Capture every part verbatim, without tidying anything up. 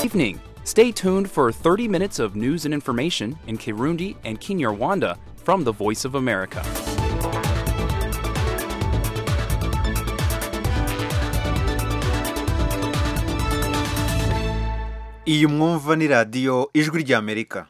Evening. Stay tuned for thirty minutes of news and information in Kirundi and Kinyarwanda from the Voice of America. Iyi mwumva ni radiyo ijwi ry'Amerika.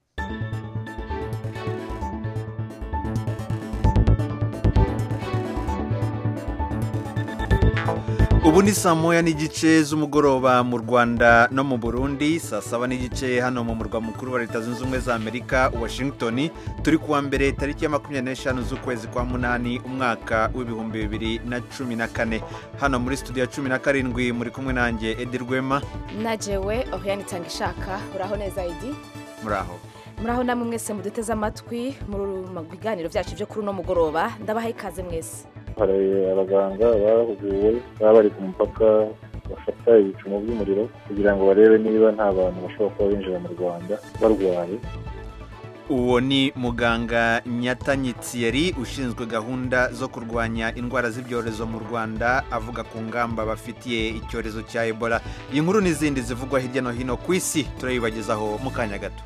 Ubu ni saa moya n'igice z'umugoroba mu Rwanda no mu Burundi, saa saba n'igice hano mu murwa mukuru wa Leta Zunze Ubumwe za Amerika, Washington. Turi kuwa mbere tariki ya makumyabiri n'eshanu z'ukwezi kwa munani umwaka w'ibihumbi bibiri na cumi na kane. Hano muri studio ya cumi na karindwi muri kumwe nanjye Edi Rwema. Najewe Oriane Tangishaka. Uraho neza Edi? Muraho. Muraho namwe mwese muduteze amatwi mu biganiro byacu byo kuri uno mugoroba. Ndabaha ikaze mwese. Hari abaganga bahuguwe baba bari ku mupaka bafata ibipimo by'umuriro kugira ngo barebe niba nta bantu bashobora kuba binjira mu Rwanda barwaye. Uwo ni muganga Nyatanyi Thierry ushinzwe gahunda zo kurwanya indwara z'ibyorezo mu Rwanda, avuga ku ngamba bafitiye icyorezo cya Ebola. Iyi nkuru n'izindi zivugwa hirya no hino ku isi turayibagezaho mu kanya gato.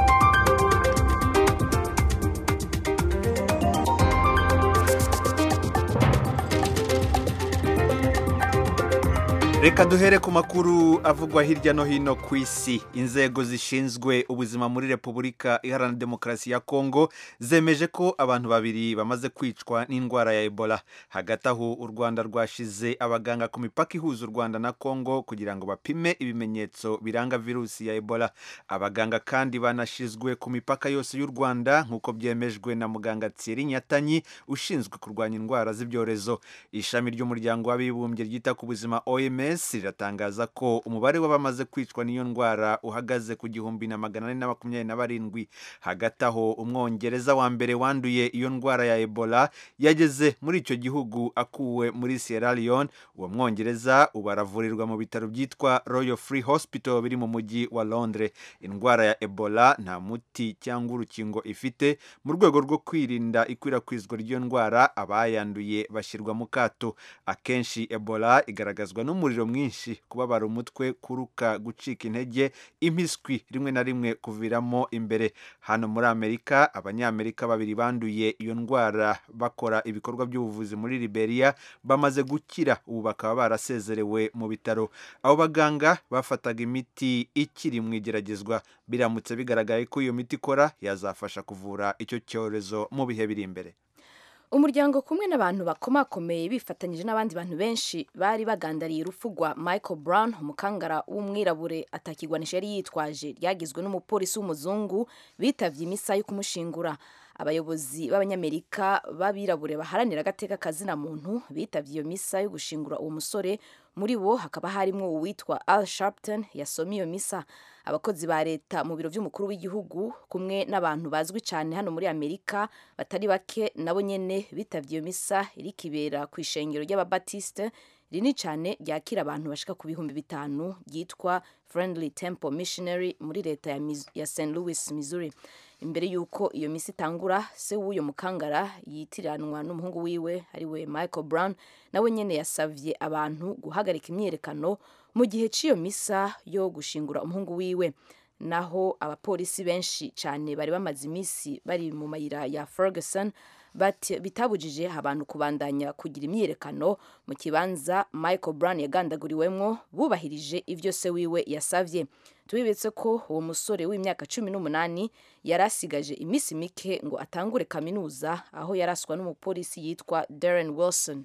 Reka duhere ku makuru avugwa hirya no hino ku isi. Inzego zishinzwe ubuzima muri Repubulika Iharanira Demokarasi ya Kongo zemeje ko abantu babiri bamaze kwicwa n'indwara ya Ebola. Hagati aho u Rwanda rwashize abaganga ku mipaka ihuza u Rwanda na Kongo kugira ngo bapime ibimenyetso biranga virusi ya Ebola. Abaganga kandi banashizwe ku mipaka yose y'u Rwanda nk'uko byemejwe na muganga Thierry Nyatanyi ushinzwe kurwanya indwara z'ibyorezo. Ishami ry'umuryango w'abibumbye ryita ku buzima O M S riratangaza ko umubare w'abamaze kwicwa n'iyo ndwara uhagaze ku gihumbi na magana ane na makumyabiri na barindwi. Hagati aho umwongereza wa mbere wanduye iyo ndwara ya Ebola yageze muri icyo gihugu akuwe muri Sierra Leone. Uwo mwongereza ubu aravurirwa mu bitaro byitwa Royal Free Hospital biri mu mujyi wa Londres. Indwara ya Ebola nta muti cyangwa urukingo ifite. Mu rwego rwo kwirinda ikwirakwizwa ry'iyo ndwara, abayanduye bashyirwa mu kato. Akenshi Ebola igaragazwa n'umuriro mwinshi, kubabara umutwe, kuruka, gucika intege, impiswi rimwe na rimwe kuviramo imbere. Hano muri Amerika, abanyamerika babiri banduye iyo ndwara bakora ibikorwa by'ubuvuzi muri Liberia bamaze gukira, ubu bakaba barasezerewe mu bitaro. Abo baganga bafataga imiti ikiri mu igeragezwa, biramutse bigaragaye ko iyo miti ikora yazafasha kuvura icyo cyorezo mu bihe biri imbere. Umuryango kumwe n'abantu bakomakomeye bifatanyije n'abandi bantu benshi bari bagandariye urupfu rwa Michael Brown, umukangara w'umwirabure atakigwanisha yari yitwaje, ryagizwe n'umupolisi w'umuzungu bitavye imisa yo kumushingura. Abayobozi b'abanyamerika b'abirabure baharanira agateka kazina muntu bitavye iyo misa yo gushingura uwo musore. Muri bo hakaba harimo uwitwa Al Sharpton yasomye iyo misa. Abakozi ba leta mu biro by'umukuru w'igihugu kumwe n'abantu bazwi cyane hano muri Amerika batari bake nabo nyene bitavye iyo misa iri kibera ku ishengero ry'Ababatiste rini cyane ryakira abantu bashika ku bihumbi bitanu ryitwa Friendly Temple Missionary muri leta ya, ya Saint Louis, Missouri. Imbere yuko iyo misi itangura, se w'uyo mukangara yitiranwa n'umuhungu wiwe ariwe Michael Brown nawe nyene yasavye abantu guhagarika imyerekano mu gihe cy'iyo misa yo gushingura umuhungu wiwe. Naho abapolisi benshi cyane bari bamaze imisi bari mu mayira ya Ferguson bitabujije abantu kubandanya kugira imyerekano mu kibanza Michael Brown yagandaguriwemwo, bubahirije ivyo se wiwe yasavye. Tubibetse ko uwo musore w'imyaka cumi n'umunani yarasigaje imisi mike ngo atangure kaminuza, aho yaraswa n'umupolisi yitwa Darren Wilson.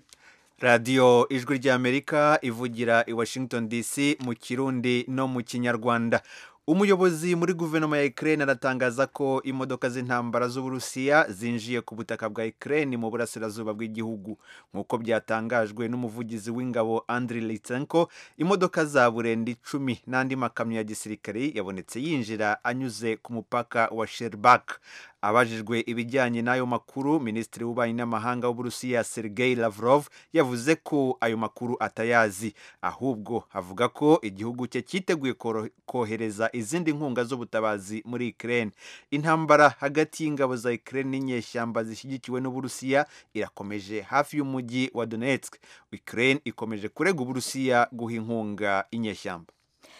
Radio Ijwi ry'Amerika ivugira i Washington D C mu Kirundi no mu Kinyarwanda. Umuyobozi muri guverinoma ya Ukraine aratangaza ko imodoka z'intambara z'Uburusiya zinjiye ku butaka bwa Ukraine mu burasirazuba bw'igihugu. Nk'uko byatangajwe n'umuvugizi w'ingabo Andriy Litsenko, imodoka za burenda icumi n'andi makamyo ya gisirikare yabonetse yinjira anyuze ku mupaka wa Sherbak. Abajijwe ibijyanye n'ayo makuru, Minisitiri w'Ububanyi n'Amahanga w'Uburusiya Sergei Lavrov yavuze ko ayo makuru atayazi, ahubwo avuga ko igihugu cye cyiteguye kohereza izindi nkunga z'ubutabazi muri Ukraine. Intambara hagati y'ingabo za Ukraine n'inyeshyamba zishyigikiwe n'Uburusiya irakomeje hafi y'umujyi wa Donetsk. Ukraine ikomeje kurega Uburusiya guha inkunga inyeshyamba.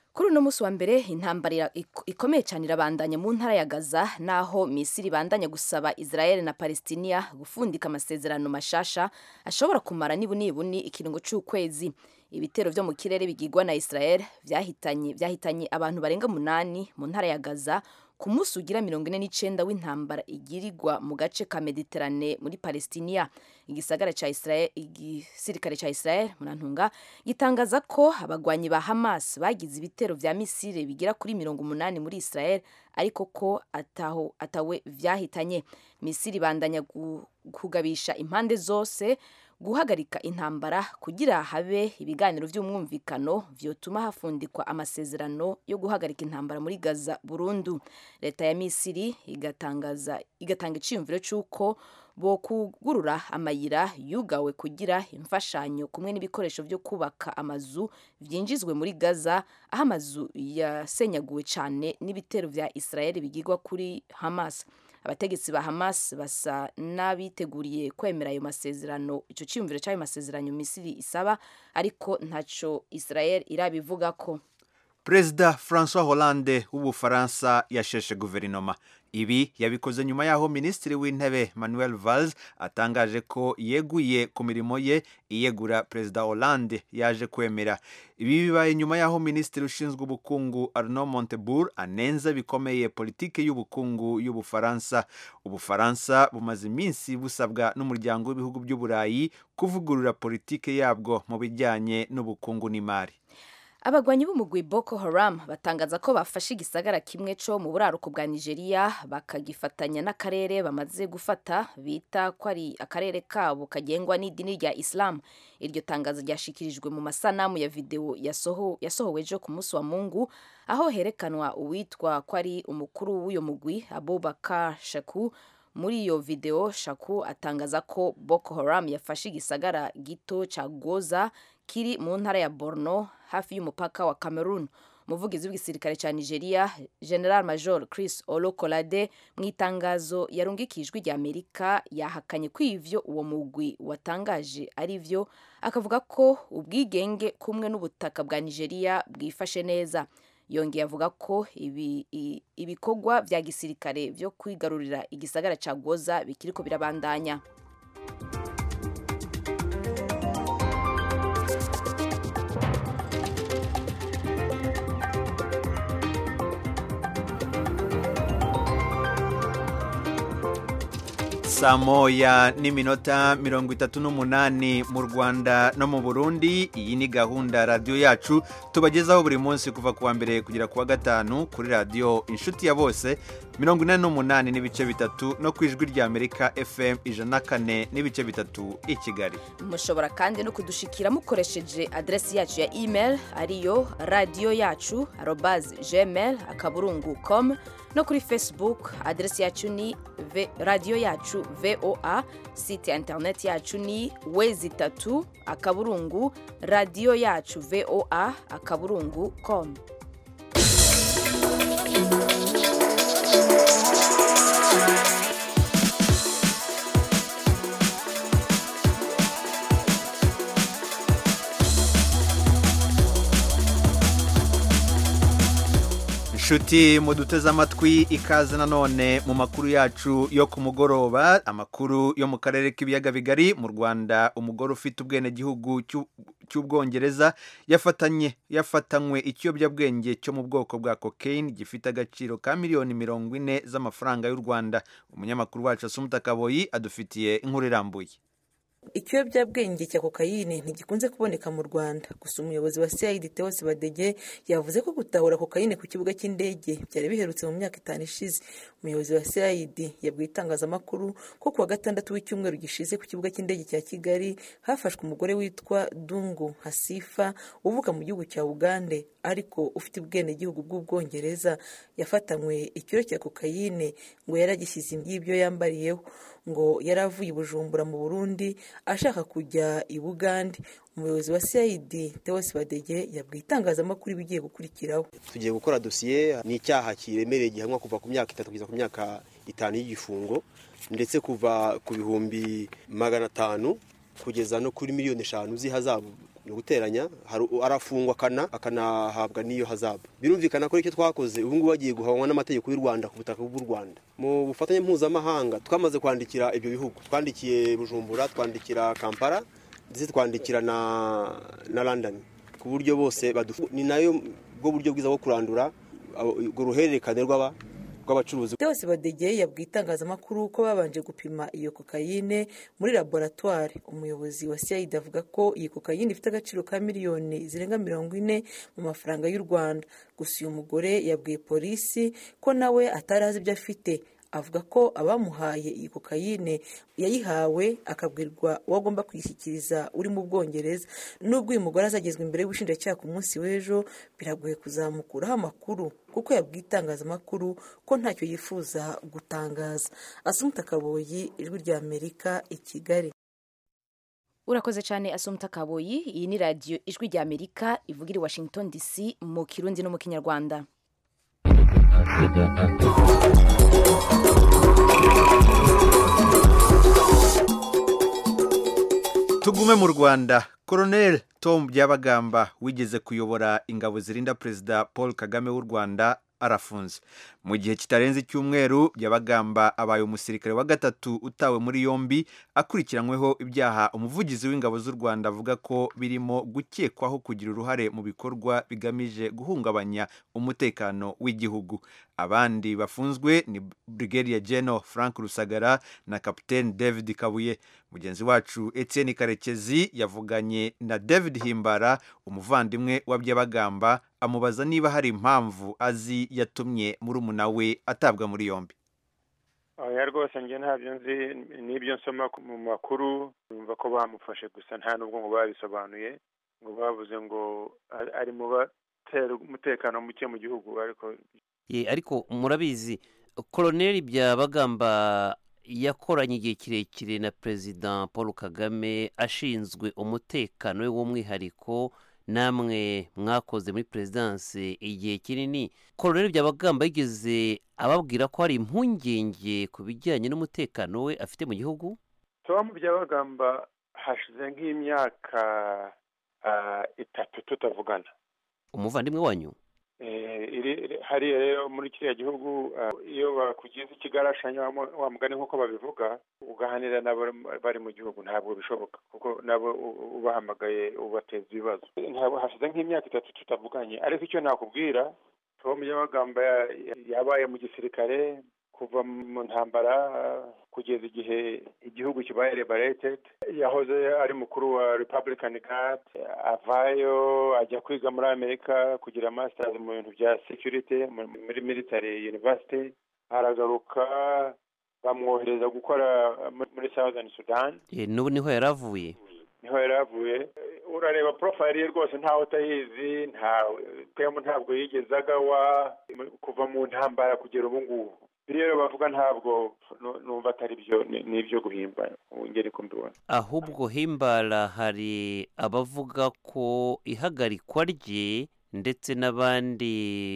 Kuri uno musi wa mbere intambara ikomeye cyane irabandanya mu ntara ya Gaza naho Misiri ibandanya gusaba Israel na Palestina gufundika amasezerano mashasha ashobora kumara nibunibuni ikiringo c'ukwezi. Ibitero vyo mu kirere bigirwa na Israel vyahitanye vyahitanye abantu barenga munani mu ntara ya Gaza ku musi ugira mirongo ine n'icenda w'intambara igirirwa mu gace ka Mediterane muri Palestina. Igisagara ca Israel igisirikare ca Israel munantunga gitangaza ko abagwanyi ba Hamas bagize ibitero vya Misiri bigira kuri mirongo umunani muri Israel ariko ko ataho atawe vyahitanye. Misiri bandanya kugabisha impande zose guhagarika intambara kugira habe ibiganiro vy'umwumvikano vyotuma hafundikwa amasezerano yo guhagarika intambara muri Gaza burundu. Leta ya Misiri igatangaza igatanga iciyumviro c'uko bo kugurura amayira yugawe kugira imfashanyo kumwe n'ibikoresho vyo kubaka amazu vyinjizwe muri Gaza aho amazu yasenyaguwe cane n'ibitero vya Israel bigirwa kuri Hamas. Abategetsi ba Hamas basa nabiteguriye kwemera ayo masezerano, ico ciyumviro cy'ayo masezerano Misiri isaba ariko ntaco Israel irabivugako. Perezida François Hollande w'Ubufaransa yasheshe guverinoma. Ibi yabikoze nyuma yaho Minisitiri w'Intebe Manuel Valls atangaje ko yeguye ku mirimo ye iyegura Perezida Hollande yaje kwemera. Ibi bibaye nyuma yaho Minisitiri ushinzwe ubukungu Arnaud Montebourg anenze bikomeye politike y'ubukungu y'Ubufaransa. Ubufaransa bumaze iminsi busabwa n'umuryango w'ibihugu by'Uburayi kuvugurura politike yabwo mu bijyanye n'ubukungu n'imari. Abagwanyi b'umugwi Boko Haram batangaza ko bafashe igisagara kimwe co mu buraruko bwa Nigeria bakagifatanya n'akarere bamaze gufata bita ko ari akarere kabo kagengwa n'idini rya Islam. Iryo tangazo ryashikirijwe mu masanamu ya video yasoho yasohowe ejo ku munsi wa Mungu aho herekanwa uwitwa ko ari umukuru w'uyo mugwi Abubakar Shaku. Muri iyo video Shaku atangaza ko Boko Haram yafashe igisagara gito ca Goza kiri mu ntara ya Borno hafi y'umupaka wa Cameroon. Umuvugizi w'igisirikare ca Nigeria General Major Chris Olokolade mu itangazo yarungikijwe rya Amerika yahakanye ko ivyo uwo mugwi watangaje ari vyo, akavuga ko ubwigenge kumwe n'ubutaka bwa Nigeria bwifashe neza. Yongeye avuga ko ibi ibikorwa vya gisirikare vyo kwigarurira igisagara ca Goza bikiriko birabandanya. Saa moya n'iminota mirongo itatu n'umunani mu Rwanda no mu Burundi. Iyi ni gahunda radio yacu tubagezaho buri munsi kuva kuwa mbere kugera kuwa gatanu kuri radio Inshuti ya Bose mirongo ine n'umunani n'ibice bitatu no kwijwi rya Amerika F M ijana na kane n'ibice bitatu i Kigali. Mushobora kandi no kudushikira mukoresheje adresi yacu ya email ariyo radio yacu arobase gmail akaburungu com no kuri Facebook adresi yacu ni radio yacu V O A, site internet yacu ni wezi tatu akaburungu radio yacu V O A akaburungu com. Shuti muduteze amatwi ikaze nanone mu makuru yacu yo ku mugoroba. Amakuru yo mu karere k'ibiyaga bigari mu Rwanda. Umugore ufite ubwene gihugu cy'Ubwongereza yafatanye yafatanywe ikiyobyabwenge cyo mu bwoko bwa cocaine gifite agaciro ka miliyoni mirongo ine z'amafaranga y'u Rwanda. Umunyamakuru wacu Asumta Kaboyi adufitiye inkuru irambuye. Ikiyobyabwenge cya kokayine ntigikunze kuboneka mu Rwanda, gusa umuyobozi wa C I D Theos Badege yavuze ko gutahura kokayine ku kibuga cy'indege byari biherutse mu myaka itanu ishize. Umuyobozi wa C I D yabwiye itangazamakuru ko kuwa gatandatu w'icyumweru gishize ku kibuga cy'indege cya Kigali hafashwe umugore witwa Dungu Hasifa uvuka mu gihugu cya Uganda ariko ufite ubwene gihugu bw'Ubwongereza. Yafatanywe ikiro cya kokayine ngo yaragishyize iby'ibyo yambariyeho, ngo yaravuye Bujumbura mu Burundi ashaka kujya i Bugande. Umuyobozi wa C I D Theos Badege yabwiye itangazamakuru bigiye gukurikiraho. Tugiye gukora dosiye ni icyaha kiremereye gihanwa kuva ku myaka itatu kugeza ku myaka itanu y'igifungo, ndetse kuva ku bihumbi magana atanu kugeza no kuri miliyoni eshanu z'ihazabu ni uguteranya arafungwa kana akanahabwa n'iyo hazabu. Birumvikana ko icyo twakoze ubu ngubu bagiye guhanwa n'amategeko y'u Rwanda ku butaka bw'u Rwanda. Mu bufatanye mpuzamahanga twamaze kwandikira ibyo bihugu, twandikiye Bujumbura, twandikira Kampala ndetse twandikira na na London ku buryo bose ni nayo bwo buryo bwiza bwo kurandura urwo ruhererekane rw'aba rw'abacuruzi. Teos Badege yabwiye itangazamakuru ko babanje gupima iyo kokayine muri laboratoire. Umuyobozi wa C I D avuga ko iyi kokayine ifite agaciro ka miliyoni zirenga mirongo ine mu mafaranga y'u Rwanda. Gusa uyu mugore yabwiye polisi ko nawe atarazi ibyo afite. Avuga ko abamuhaye iyi kokayine yayihawe akabwirwa uwagomba kuyishyikiriza uri mu Bwongereza. Nubwo uyu mugore azagezwa imbere y'ubushinjacyaha ku munsi w'ejo, biragoye kuzamukuraho amakuru kuko yabwiye itangazamakuru ko ntacyo yifuza gutangaza. Asumta Kaboyi, Ijwi rya Amerika, i Kigali. Urakoze cyane Asumta Kaboyi. Iyi ni radio Ijwi rya Amerika ivugira i Washington D C mu Kirundi no mu Kinyarwanda. Tugume mu Rwanda. Colonel Tom Byabagamba wigeze kuyobora ingabo zirinda Perezida Paul Kagame w'u Rwanda arafunze. Mu gihe kitarenze icyumweru Byabagamba abaye umusirikare wa gatatu utawe muri yombi akurikiranyweho ibyaha umuvugizi w'ingabo z'u Rwanda avuga ko birimo gukekwaho kugira uruhare mu bikorwa bigamije guhungabanya umutekano w'igihugu. Abandi bafunzwe ni Brigadier General Frank Rusagara na Captain David Kabuye. Mugenzi wacu Etienne Karekezi yavuganye na David Himbara, umuvandimwe wa Byabagamba, amubaza niba hari impamvu azi yatumye murumuna we atabwa muri yombi. Oya rwose nge ntabyo nzi, n'ibyo nsoma mu makuru numva ko bamufashe gusa nta nubwo ngo babisobanuye, ngo bavuze ngo ari mu batera umutekano muke mu gihugu. Ariko ye ariko murabizi Colonel Byabagamba yakoranye igihe kirekire na President Paul Kagame ashinzwe umutekano we w'umwihariko, namwe mwakoze muri presidence igihe kinini. Colonel Byabagamba yigeze ababwira ko hari impungenge ku bijyanye n'umutekano we afite mu gihugu? Tom Byabagamba hashize nk'imyaka uh, itatu tutavugana. Umuvandimwe wanyu? Eh, hari rero muri kiriya gihugu iyo bakugize ikigarashanya wa mugani nk'uko babivuga ugahanira nabo bari mu gihugu ntabwo bishoboka kuko nabo ubahamagaye ubateza ibibazo. Ntabwo hashize nk'imyaka itatu tutavuganye, ariko icyo nakubwira Tom Byabagamba yabaye mu gisirikare kuva mu ntambara kugeza igihe igihugu kibaye liberated. Yahoze ari mukuru wa Republican Guard, avayo ajya kwiga muri Amerika kugira masters mu bintu bya security muri military university, aragaruka bamwohereza gukora muri Southern Sudan. Ye n'ubu niho yaravuye? Niho yaravuye. Urareba profile ye rwose ntaho utayizi, ntawe twemo ntabwo yigezaga wa kuva mu ntambara kugera ubu ngubu. Rero bavuga ntabwo numva atari byo, n'ibyo guhimba ngeri kumbibona. Ahubwo Himbara hari abavuga ko ihagarikwa rye ndetse n'abandi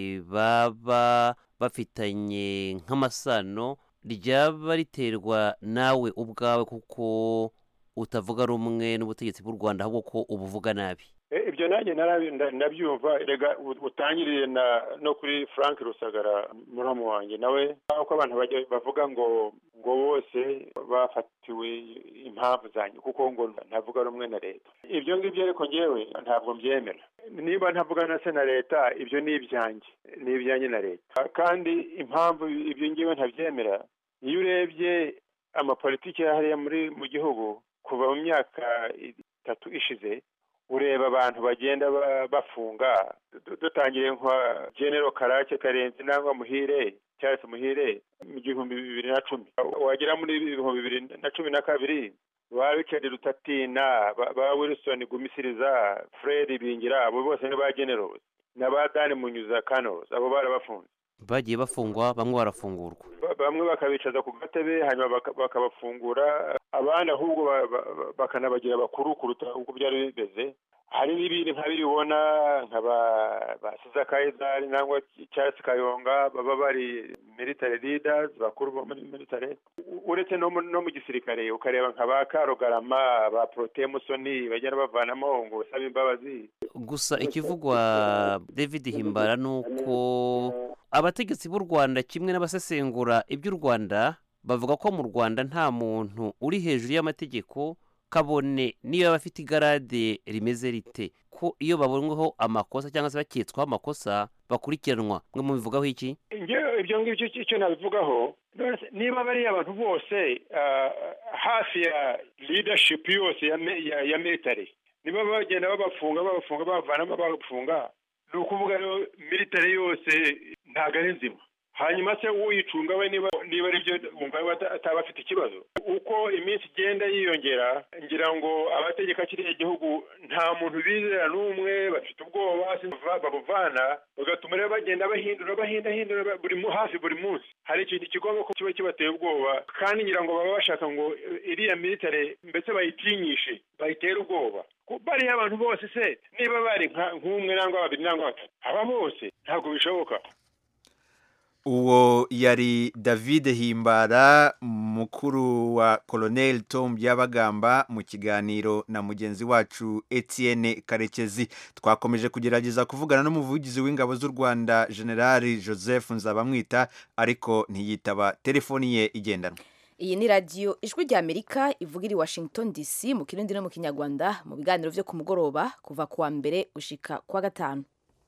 baba bafitanye nk'amasano ryaba riterwa nawe ubwawe kuko utavuga rumwe n'ubutegetsi bw'u Rwanda ahubwo ko ubuvuga nabi. Ibyo nanjye nabyumva, rega utangiriye no kuri Frank Rusagara muramu wanjye, nawe uko abantu bavuga ngo ngo bose bafatiwe impamvu zanjye kuko ngo ntavuga rumwe na leta. Ibyo ngibyo ariko ngewe ntabwo mbyemera. Niba ntavuga na se na leta, ibyo ni ibyanjye, ni ibyanjye na leta. Kandi impamvu ibyo ngewe ntabyemera, iyo urebye amapolitiki yahariye muri mu gihugu kuva mu myaka itatu ishize, ureba abantu bagenda bafunga, dutangire nka General Karake Karenzi nangwa Muhire cyangwa Muhire mu gihumbi bibiri na cumi, wagera muri ibihumbi bibiri na cumi na kabiri ba Richard Rutatina, ba Wilson Gumisiriza, Fred Bingira, abo bose ni ba generals, na ba Dan Munyuza Kanos, abo barabafunze. Bagiye bafungwa, bamwe barafungurwa, bamwe bakabicaza ku gatebe hanyuma bakabafungura, abandi ahubwo bakanabagira bakuru kuruta uko byari bimeze. hari n'ibindi nk'abiri ubona nk'aba basiza Kaizari nangwa Charles Kayonga baba bari military leaders bakuru bo muri military uretse no mu gisirikare ukareba nk'aba Karugarama ba Protemusoni bagenda bavanamo ngo sabe imbabazi. Gusa ikivugwa David Himbara nuko abategetsi b'u Rwanda kimwe n'abasesengura iby'u Rwanda bavuga ko mu Rwanda nta muntu uri hejuru y'amategeko kabone niyo bafite igarade rimeze rite, ko iyo babonweho amakosa cyangwa se baketswaho amakosa bakurikiranwa. Mwe mubivugaho iki? Nge ibyo ngibyo icyo nabivugaho, niba bari abantu bose hafi ya leadership yose ya ya military niba bagenda babafunga babafunga bavanamo babafunga, ni ukuvuga rero military yose ntago ari nzima. Hanyuma se uyicunga we niba niba ari byo umva ataba afite ikibazo. Uko iminsi igenda yiyongera ngira ngo abategeka kiriya igihugu nta muntu bizera n'umwe, bafite ubwoba babuvana, bagatuma rero bagenda bahindura bahindahindura buri hafi buri munsi. Hari ikintu kigomba ko kiba kibateye ubwoba, kandi ngira ngo baba bashaka ngo iriya military mbese bayitinyishe bayitera ubwoba. Bari abantu bose se niba bari nk'umwe nangwa babiri nangwa batatu, aba bose ntabwo bishoboka. Uwo yari David Himbara, mukuru wa Colonel Tom Byabagamba, mu kiganiro na mugenzi wacu Etienne Karekezi. Twakomeje kugerageza kuvugana n'umuvugizi w'ingabo z'u Rwanda General Joseph Nzabamwita, ariko ntiyitaba telefoni ye igendanwa. Iyi ni radio Ijwi rya Amerika ivugira i Washington D C mu Kirundi no mu Kinyarwanda, mu biganiro byo ku mugoroba kuva kuwa mbere gushika kwa gatanu.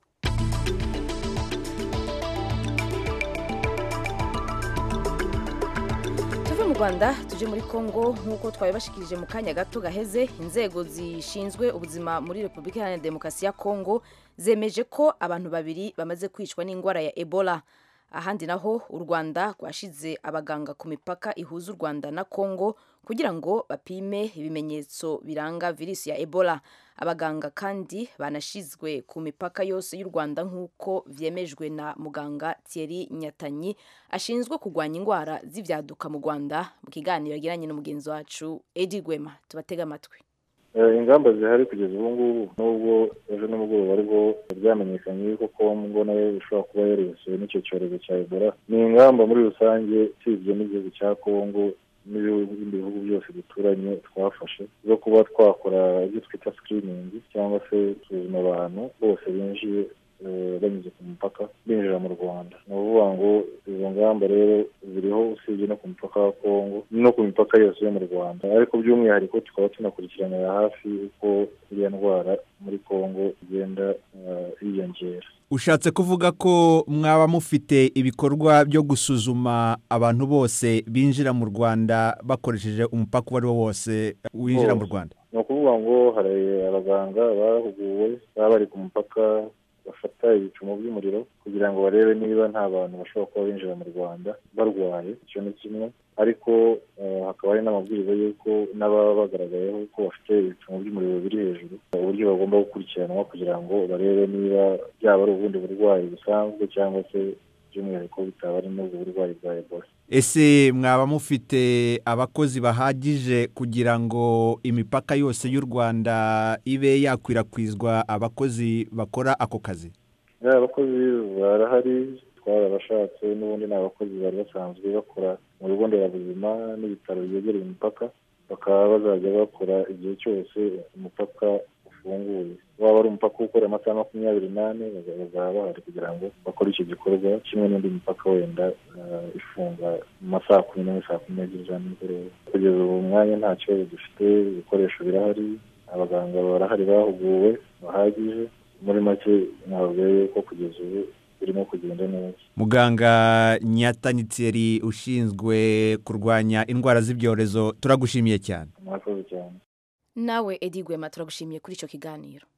mu Rwanda tuje muri Kongo nkuko twabibashikirije mu kanya gato gaheze, inzego zishinzwe ubuzima muri Republika Iharanira Demokarasi ya Kongo zemeje ko abantu babiri bamaze kwicwa n'ingwara ya Ebola. Ahandi naho u Rwanda rwashize abaganga ku mipaka ihuza u Rwanda na Kongo kugira ngo bapime ibimenyetso biranga virusi ya Ebola. Abaganga kandi banashizwe ku mipaka yose y'u Rwanda nk'uko vyemejwe na muganga Thierry Nyatanyi ashinzwe kugwanya ingwara z'ivyaduka mu Rwanda, mu kiganiro yagiranye n'umugenzi wacu Edi Gwema. Tubatega amatwi. Ingamba zihari kugeza ubu ngubu nubwo ejo n'umugoroba ariko byamenyekanye yuko Kongo nayo ishobora kuba yarisuye n'icyo cyorezo cya Ebola. Ni ingamba muri rusange sivye n'igihugu cya Kongo n'ibindi bihugu byose duturanye twafashe zo kuba twakora ibyo twita screening cyangwa se tuzuma abantu bose binjiye banyuze ku mupaka binjira mu Rwanda. Ni ukuvuga ngo izo ngamba rero ziriho usibye no ku mupaka wa Kongo no ku mipaka yose yo mu Rwanda, ariko by'umwihariko tukaba tunakurikiranira hafi uko iriya ndwara muri Kongo igenda yiyongera. Ushatse kuvuga ko mwaba mufite ibikorwa byo gusuzuma abantu bose binjira mu Rwanda bakoresheje umupaka uwo ari wo wose winjira mu Rwanda? Ni ukuvuga ngo hari abaganga bahuguwe baba bari ku mupaka bafata ibipimo by'umuriro kugira ngo barebe niba nta bantu bashobora kuba binjira mu Rwanda barwaye. Icyo ni kimwe, ariko hakaba hari n'amabwiriza y'uko n'ababa bagaragayeho ko bafite ibipimo by'umuriro biri hejuru uburyo bagomba gukurikiranwa kugira ngo barebe niba byaba ari ubundi burwayi busanzwe cyangwa se by'umwihariko bitaba ari n'ubwo burwayi bwa Ebola. Ese mwaba mufite abakozi bahagije kugira ngo imipaka yose y'u Rwanda ibe yakwirakwizwa abakozi bakora ako kazi? Abakozi barahari, twarabashatse n'ubundi n'abakozi bari basanzwe bakora mu bigo nderabuzima n'ibitaro byegereye imipaka, bakaba bazajya bakora igihe cyose umupaka ufunguye. Waba ari umupaka ukora amasaha makumyabiri n'ane bazaba bahari kugira ngo bakore icyo gikorwa, kimwe n'indi mipaka wenda ifunga mu masaha kumi n'imwe saa kumi n'ebyiri za nimugoroba. Kugeza ubu mwanya nta kibazo dufite, ibikoresho birahari, abaganga barahari bahuguwe bahagije. Muri make nababwiye ko kugeza ubu birimo kugenda neza. Muganga Nyatanyi Thierry ushinzwe kurwanya indwara z'ibyorezo, turagushimiye cyane. Mwakoze cyane. Nawe Edi Gwema turagushimiye kuri icyo kiganiro.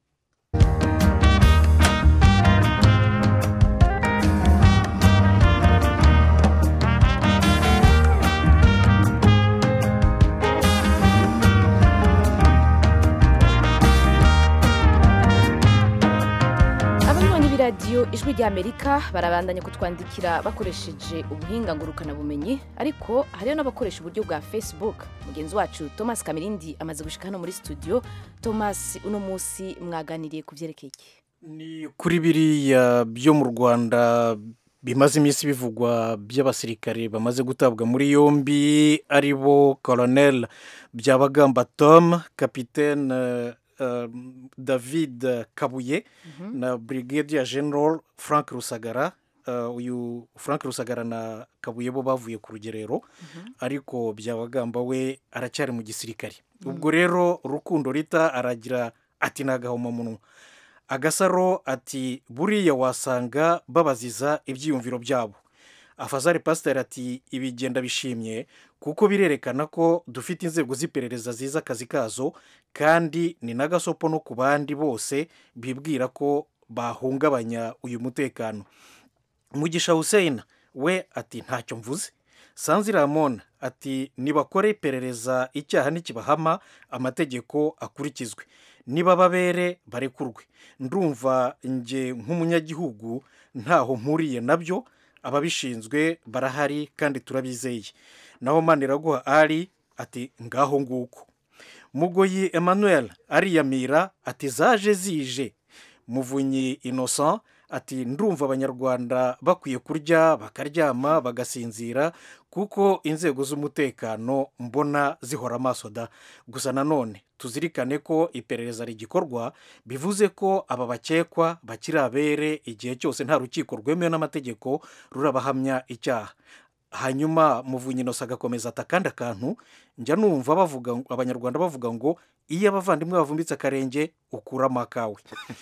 radiyo ijwi ry'Amerika barabandanya kutwandikira bakoresheje ubuhinga ngurukanabumenyi, ariko hariyo n'abakoresha uburyo bwa Facebook. Mugenzi wacu Thomas Kamirindi amaze gushika hano muri studio. Thomas, uno munsi mwaganiriye ku vyerekeye ni kuri biriya byo mu Rwanda bimaze iminsi bivugwa by'abasirikare bamaze gutabwa muri yombi, aribo Colonel Byabagamba Tom, Capitaine uh, David Kabuye mm-hmm. na Brigadier General Frank Rusagara. Uh, uyu Frank Rusagara na Kabuye bo bavuye ku rugerero mm-hmm. ariko Byabagamba we aracyari mu gisirikare. Mm-hmm. Ubwo rero Rukundo Rita aragira ati nagahoma munwa. Agasaro ati buriya wasanga babaziza ibyiyumviro byabo. Afazari Pastor ati ibigenda bishimye kuko birerekana ko dufite inzego z'iperereza ziza akazi kazo, kandi ni nagasopo no ku bandi bose bibwira ko bahungabanya uyu mutekano. Mugisha Hussein we ati ntacyo mvuze. Sanzi Ramon ati nibakore iperereza icyaha nikibahama amategeko akurikizwe, niba babere barekurwe. Ndumva nge nk'umunyagihugu ntaho mpuriye nabyo, ababishinzwe barahari kandi turabizeye. Naho Maniraguha ari ati ngaho nguko. Mugoyi Emmanuel ariyamira ati zaje zije. Muvunyi Innocent ati ndumva abanyarwanda bakwiye kurya bakaryama bagasinzira kuko inzego z'umutekano mbona zihora amaso da. Gusa nanone tuzirikane ko iperereza rigikorwa, bivuze ko aba bakekwa bakirabere igihe cyose nta rukiko rwemewe n'amategeko rurabahamya icyaha. Hanyuma Muvunyi Innocent agakomeza atakanda kantu njya numva bavuga abanyarwanda bavuga ngo iyo abavandimwe bavumbitse akarenge ukurama kawe.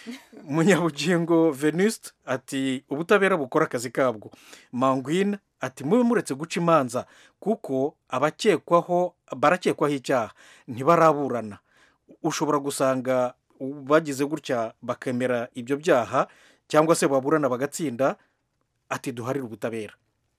Munyabugingo Venuste ati ubutabera bukora akazi kabwo. Mangwin ati mube muretse guca imanza kuko abakekwaho barakekwaho icyaha ntibaraburana. Ushobora gusanga bagize gutya bakemera ibyo byaha cyangwa se baburana bagatsinda, ati duharira ubutabera.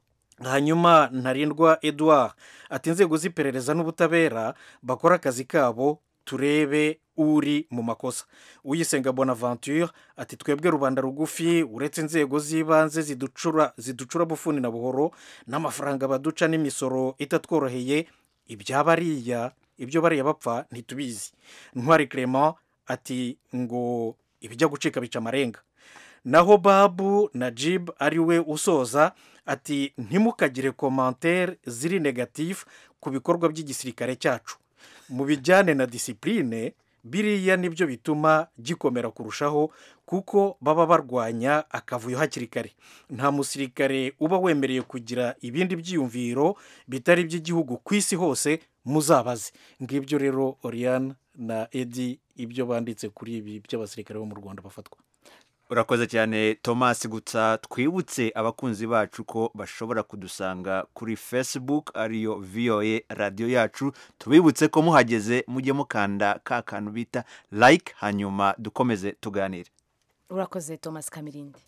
Hanyuma Ntarindwa Edouard ati inzego z'iperereza n'ubutabera bakora akazi kabo, turebe uri mu makosa. Uyisenga Bonaventure ati twebwe rubanda rugufi uretse inzego z'ibanze ziducura ziducura bufuni na buhoro n'amafaranga baduca n'imisoro itatworoheye, ibyabariya ibyo bariya bapfa ntitubizi. Ntwari Clement ati ngo ibijya gucika bica amarenga. Naho Babu Najib ari we usoza ati ntimukagire commentaire ziri negatif ku bikorwa by'igisirikare cyacu, mu bijyane na discipline biriya nibyo bituma gikomera kurushaho kuko baba barwanya akavuyo hakiri kare. Nta musirikare uba wemereye kugira ibindi byiyumviro bitari by'igihugu ku isi hose, muzabaze. Ngibyo rero Oriane na Edi ibyo banditse kuri ibi by'abasirikare bo mu Rwanda bafatwa. Urakoze cyane Thomas. Gutsa twibutse abakunzi bacu ko bashobora kudusanga kuri Facebook ariyo V O A radio yacu. Tubibutse ko muhageze mujye mukanda ka kantu bita like, hanyuma dukomeze tuganire. Urakoze Thomas Kamirindi.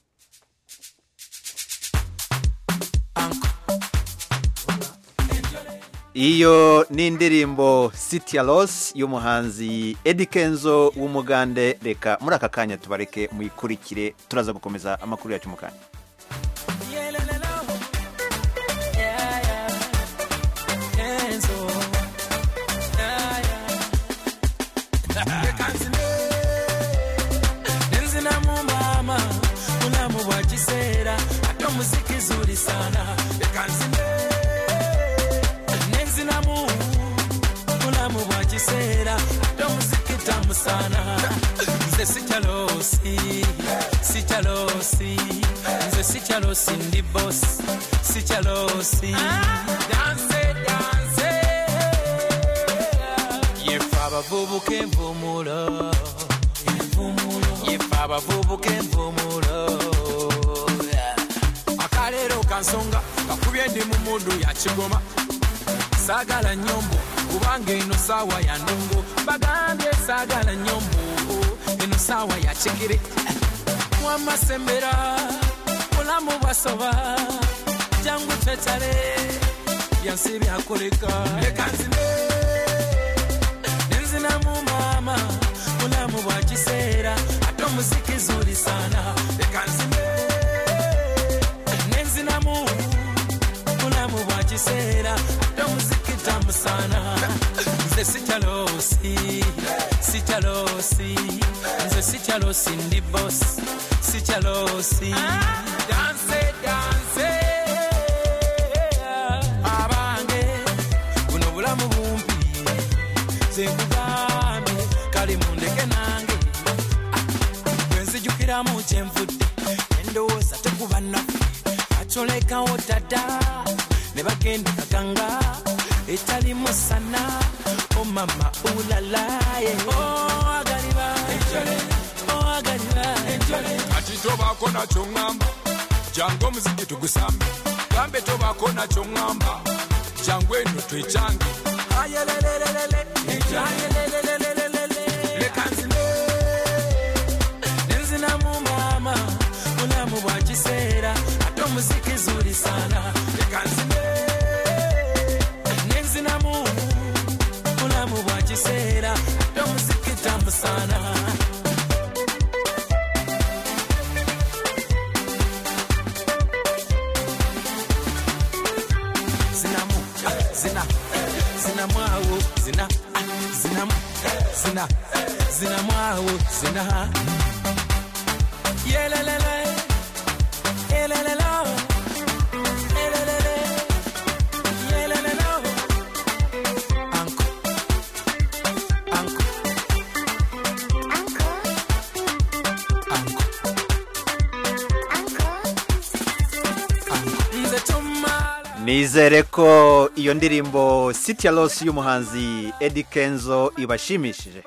Iyo ni indirimbo City ya Loss y'umuhanzi Eddy Kenzo w'umugande. Reka muri aka kanya tubareke muyikurikire, turaza gukomeza amakuru yacu mu kanya. Sichalosi, sichalosi, nze sichalosi ndi boss, sichalosi. Dance, dance, yefa bavubuke mvumulo, yefa bavubuke mvumulo. Akalero kansonga, kakubye ndi mu mundu ya Kigoma. Sagala nyombo, kubange ino sawa ya ndongo. Bagambye sagala nyombo, ino sawa ya Kigiri. Wama sembera, mulamu basoba. Jangu tetale, byansi byakoleka. Ekanzine, nenzina mu mama. Mulamu bwa kiseera, ate muziki zuri sana. leka nzine nenzinamu mulamu bwa kiseera ate omuziki tamu sana nze sikyalosi sikyalosi nze sikyalosi ndi boss sikyalosi danse danse abange buno bulamu bumpi zenkugambe kali mundeke nange bwenzijukiramu kyenvudde endowooza tekuba naffe acolekawo dada ne bagenda kaganga etali musana o mama ulalaye oh agaliba oh agaliba ati tobako nakyo ŋŋamba jangu omuziki tugusambe gambe tobako nakyo ŋŋamba jangu eno twekyange ayelelelelele ayelelelelele leka nzine nenzinamu mama mulamu bwa kiseera ate omuziki zuli sana leka nzine nenzinamu mulamu bwa kiseera ate omuziki tamu sana zinamu zina zinamwawo zina zinamu zina zinamwawo zina yelelele yelelelo yelelele yelelelo anko anko anko anko nze tumala nizere ko iyo ndirimbo City Loss y'umuhanzi Eddie Kenzo ibashimishije.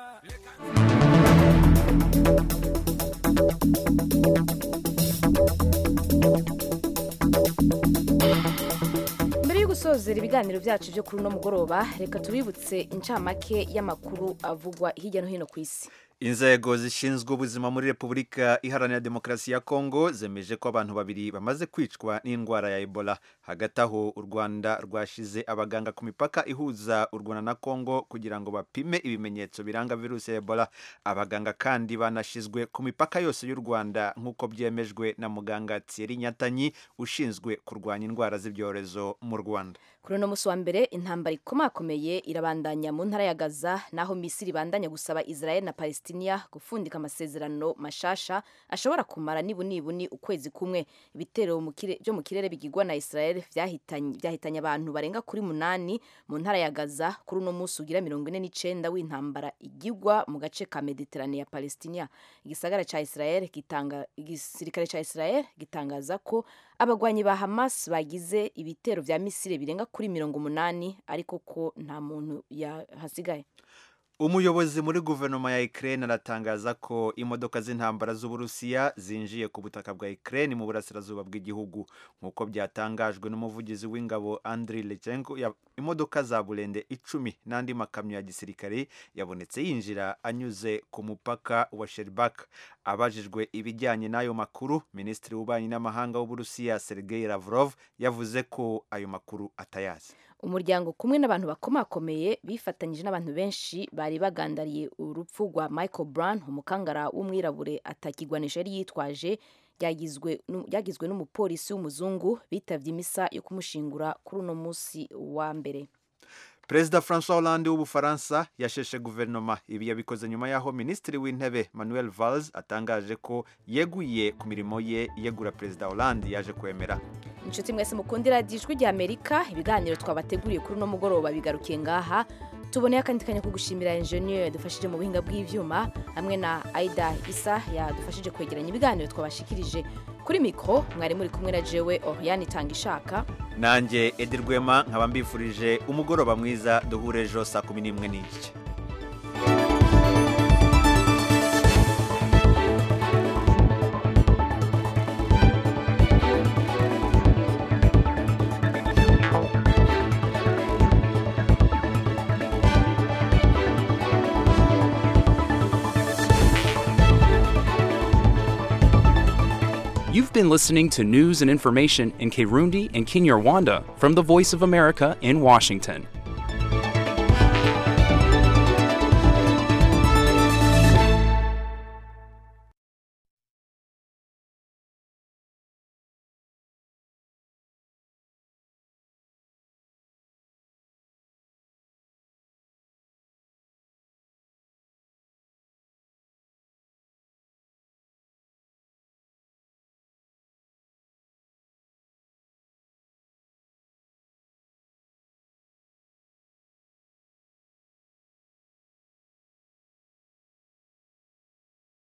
mbere yo gusozera ibiganiro byacu byo kuri uno mugoroba reka tubibutse incamake y'amakuru avugwa hirya no hino ku isi. Inzego zishinzwe ubuzima muri Repubulika Iharanira Demokarasi ya Kongo zemeje ko abantu babiri bamaze kwicwa n'indwara ya Ebola. Hagati aho u Rwanda rwashize abaganga ku mipaka ihuza u Rwanda na Kongo kugira ngo bapime ibimenyetso biranga virusi ya Ebola. Abaganga kandi banashizwe ku mipaka yose y'u Rwanda nk'uko byemejwe na muganga Thierry Nyatanyi ushinzwe kurwanya indwara z'ibyorezo mu Rwanda. Kuri uno musi wa mbere intambara ikomakomeye irabandanya mu ntara ya Gaza naho Misiri bandanya gusaba Israel na Palestina gufundika amasezerano mashasha ashobora kumara nibu nibu ni ukwezi kumwe. Ibitero byo mu kirere bigirwa na Israel vyahitanye vyahitanye abantu barenga kuri munani mu ntara ya Gaza kuri uno musi ugira mirongo ine n'icenda w'intambara igirwa mu gace ka Mediterane ya Palestina. Igisagara ca Israel gitanga igisirikare ca Israel gitangaza ko abagwanyi ba Hamas bagize ibitero vya Misiri birenga kuri mirongo umunani ariko ko nta muntu yahasigaye. Umuyobozi muri guverinoma ya Ukraine aratangaza ko imodoka z'intambara z'Uburusiya zinjiye ku butaka bwa Ukraine mu burasirazuba bw'igihugu nk'uko byatangajwe n'umuvugizi w'ingabo Andriy Lechenko. Imodoka za burende icumi n'andi makamyo ya gisirikare yabonetse yinjira anyuze ku mupaka wa Sherbak. Abajijwe ibijyanye n'ayo makuru, Minisitiri w'Ububanyi n'Amahanga w'Uburusiya Sergei Lavrov yavuze ko ayo makuru atayazi. Umuryango kumwe n'abantu bakomakomeye bifatanyije n'abantu benshi bari bagandariye urupfu rwa Michael Brown umukangara w'umwirabure atakigwanisha yari yitwaje yagizwe yagizwe n'umupolisi w'umuzungu bitavye imisa yo kumushingura kuri uno musi wa mbere. Perezida François Hollande w'Ubufaransa yasheshe guverinoma. Ibi yabikoze nyuma yaho Minisitiri w'Intebe Manuel Valls atangaje ko yeguye ku mirimo ye yegura Perezida Hollande yaje kwemera. Inshuti mwese mukundira ijwi rya Amerika, ibiganiro twabateguriye kuri no mugoroba bigarukiye ngaha. Tuboneye akandi kanya ko gushimira engineer yadufashije mu buhinga bw'ivyuma hamwe na Aida Isa yadufashije kwegeranya ibiganiro twabashikirije. Kuri mikro mwari muri kumwe na jewe Oriane Tangishaka. Nanjye Edir Rwema nkaba mbifurije umugoroba mwiza, duhure ejo saa kumi n'imwe n'igice. You've been listening to news and information in Kirundi and Kinyarwanda from the Voice of America in Washington.